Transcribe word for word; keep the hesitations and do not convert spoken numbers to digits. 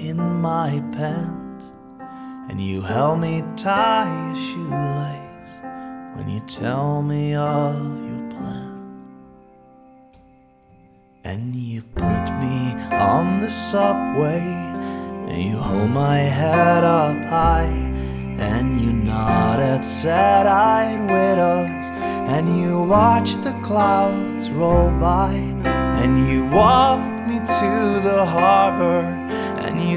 in my pants, and you help me tie a shoelace when you tell me of your plan. And you put me on the subway, and you hold my head up high, and you nod at sad-eyed widows, and you watch the clouds roll by, and you walk me to the harbor